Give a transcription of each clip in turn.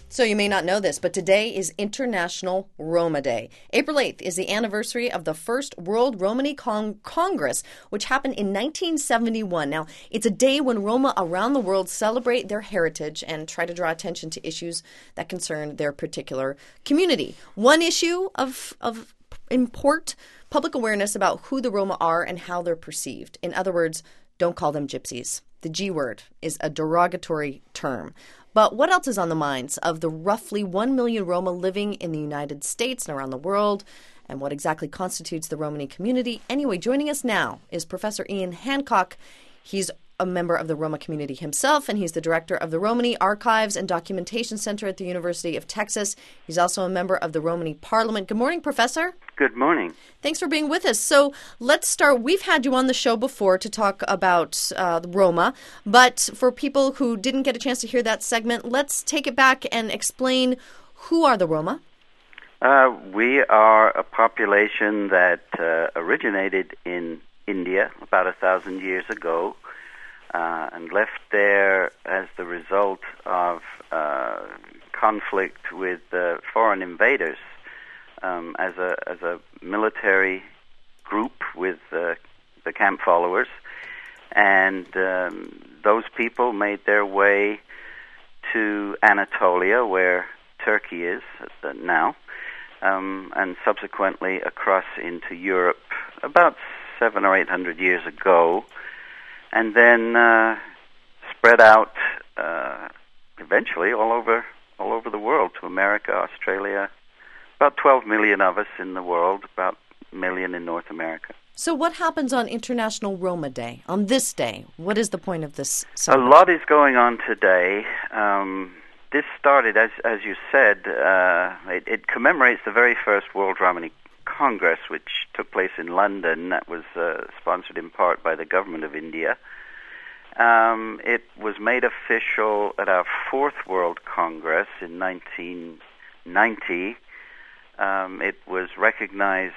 So you may not know this, but today is International Roma Day. April 8th is the anniversary of the first World Romani Congress, which happened in 1971. Now, it's a day when Roma around the world celebrate their heritage and try to draw attention to issues that concern their particular community. One issue of import public awareness about who the Roma are and how they're perceived. In other words, don't call them gypsies. The G word is a derogatory term. But what else is on the minds of the roughly 1 million Roma living in the United States and around the world? And what exactly constitutes the Romani community? Anyway, joining us now is Professor Ian Hancock. He's a member of the Roma community himself, and he's the director of the Romani Archives and Documentation Center at the University of Texas. He's also a member of the Romani Parliament. Good morning, Professor. Good morning. Thanks for being with us. So let's start. We've had you on the show before to talk about the Roma, but for people who didn't get a chance to hear that segment, let's take it back and explain who are the Roma. We are a population that originated in India about 1,000 years ago and left there as the result of conflict with foreign invaders. As a military group with the camp followers, and those people made their way to Anatolia, where Turkey is now, and subsequently across into Europe about 700 or 800 years ago, and then spread out eventually all over the world to America, Australia. About 12 million of us in the world, about a million in North America. So what happens on International Roma Day, on this day? What is the point of this celebration? A lot is going on today. This started, as you said, it commemorates the very first World Romani Congress, which took place in London. That was sponsored in part by the government of India. It was made official at our fourth World Congress in 1990. It was recognized,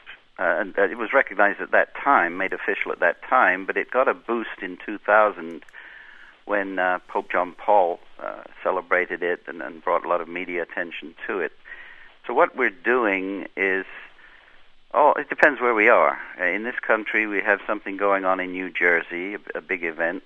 at that time, made official at that time, but it got a boost in 2000 when Pope John Paul celebrated it and brought a lot of media attention to it. So what we're doing is, it depends where we are. In this country, we have something going on in New Jersey, a big event.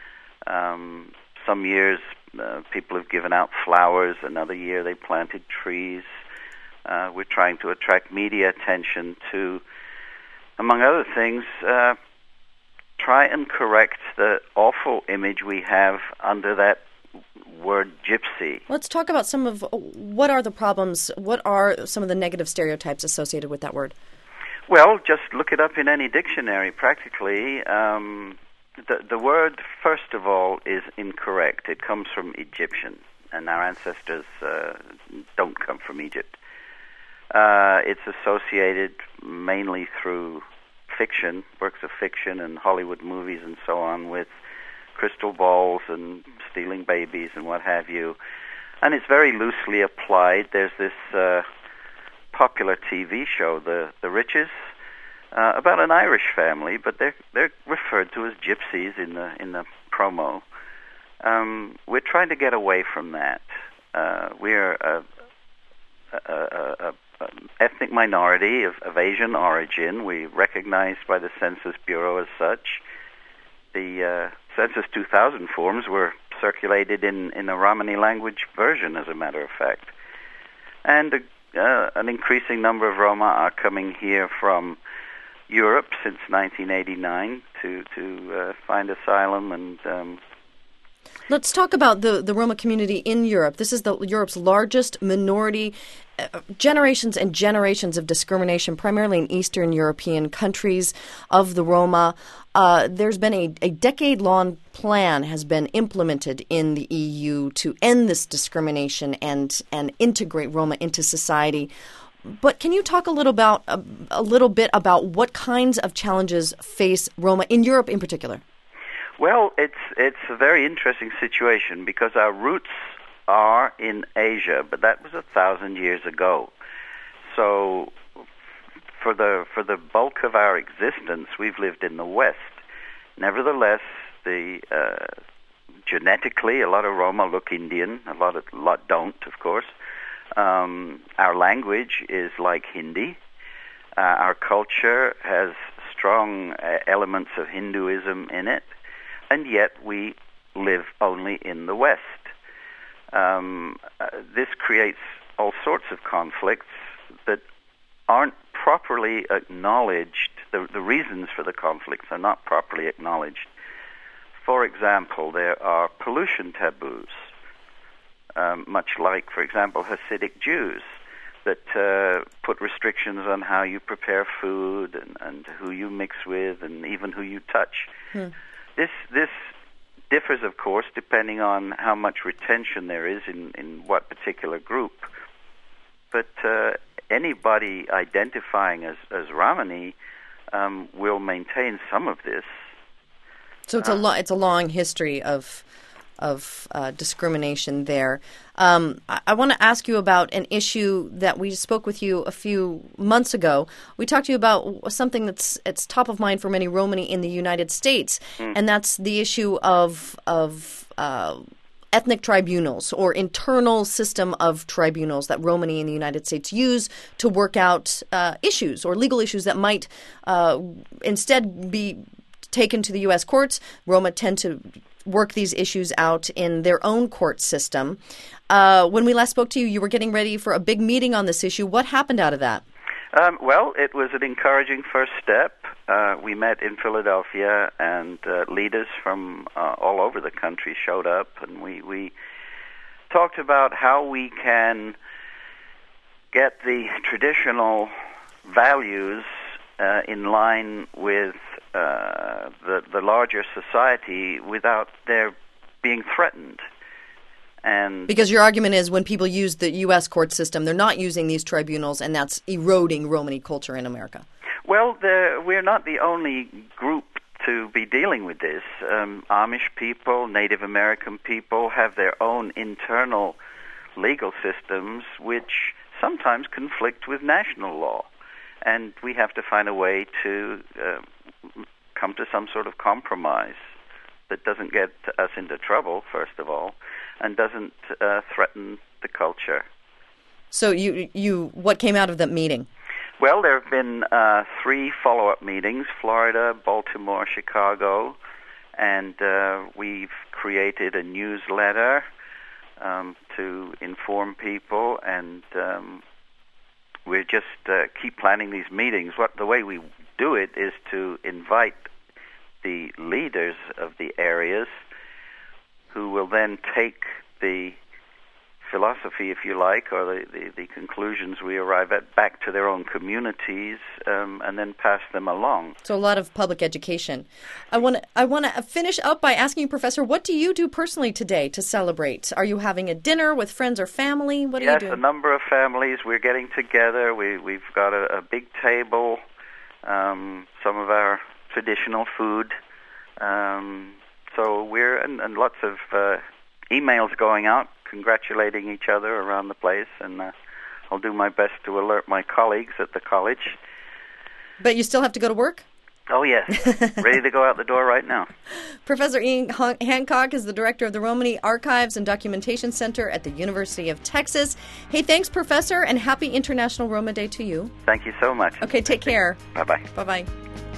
Some years, people have given out flowers. Another year, they planted trees. We're trying to attract media attention to, among other things, try and correct the awful image we have under that word gypsy. Let's talk about some of what are the problems, what are some of the negative stereotypes associated with that word? Well, just look it up in any dictionary, practically. The word, first of all, is incorrect. It comes from Egyptian, and our ancestors don't come from Egypt. It's associated mainly through fiction, works of fiction and Hollywood movies and so on, with crystal balls and stealing babies and what have you. And it's very loosely applied. There's this popular TV show, The Riches, about an Irish family, but they're referred to as gypsies in the promo. We're trying to get away from that. We're a ethnic minority of Asian origin. We're recognized by the Census Bureau as such. The Census 2000 forms were circulated in a Romani language version, as a matter of fact. And an increasing number of Roma are coming here from Europe since 1989 to find asylum and... Let's talk about the Roma community in Europe. This is Europe's largest minority. Generations and generations of discrimination, primarily in Eastern European countries of the Roma. There's been a decade-long plan has been implemented in the EU to end this discrimination and integrate Roma into society. But can you talk a little bit about what kinds of challenges face Roma in Europe in particular? Well, it's a very interesting situation because our roots are in Asia, but that was 1,000 years ago. So for the bulk of our existence, we've lived in the West. Nevertheless, the genetically, a lot of Roma look Indian, a lot don't, of course. Our language is like Hindi. Our culture has strong elements of Hinduism in it, and yet we live only in the West. This creates all sorts of conflicts that aren't properly acknowledged. The reasons for the conflicts are not properly acknowledged. For example, there are pollution taboos, much like, for example, Hasidic Jews, that put restrictions on how you prepare food and who you mix with and even who you touch. This differs, of course, depending on how much retention there is in what particular group. But anybody identifying as Ramani will maintain some of this. So it's a long history of discrimination there. I want to ask you about an issue that we spoke with you a few months ago. We talked to you about something it's top of mind for many Romani in the United States, and that's the issue of ethnic tribunals or internal system of tribunals that Romani in the United States use to work out issues or legal issues that might instead be taken to the U.S. courts. Roma tend to work these issues out in their own court system. When we last spoke to you, you were getting ready for a big meeting on this issue. What happened out of that? Well, it was an encouraging first step. We met in Philadelphia, and leaders from all over the country showed up, and we talked about how we can get the traditional values in line with the larger society without their being threatened. And because your argument is when people use the U.S. court system, they're not using these tribunals, and that's eroding Romani culture in America. Well, we're not the only group to be dealing with this. Amish people, Native American people have their own internal legal systems which sometimes conflict with national law. And we have to find a way to come to some sort of compromise that doesn't get us into trouble, first of all, and doesn't threaten the culture. So what came out of that meeting? Well, there have been 3 follow-up meetings, Florida, Baltimore, Chicago, and we've created a newsletter to inform people, and we just keep planning these meetings. The way we do it is to invite the leaders of the areas who will then take the philosophy, if you like, or the conclusions we arrive at back to their own communities and then pass them along. So a lot of public education. I want to finish up by asking you, Professor, what do you do personally today to celebrate? Are you having a dinner with friends or family? What are you doing? Yes, a number of families. We're getting together. We've got a big table, some of our traditional food. So and lots of emails going out congratulating each other around the place, and I'll do my best to alert my colleagues at the college. But you still have to go to work? Oh, yes. Ready to go out the door right now. Professor Ian Hancock is the director of the Romani Archives and Documentation Center at the University of Texas. Hey, thanks, Professor, and happy International Roma Day to you. Thank you so much. Okay, take care. Bye-bye. Bye-bye.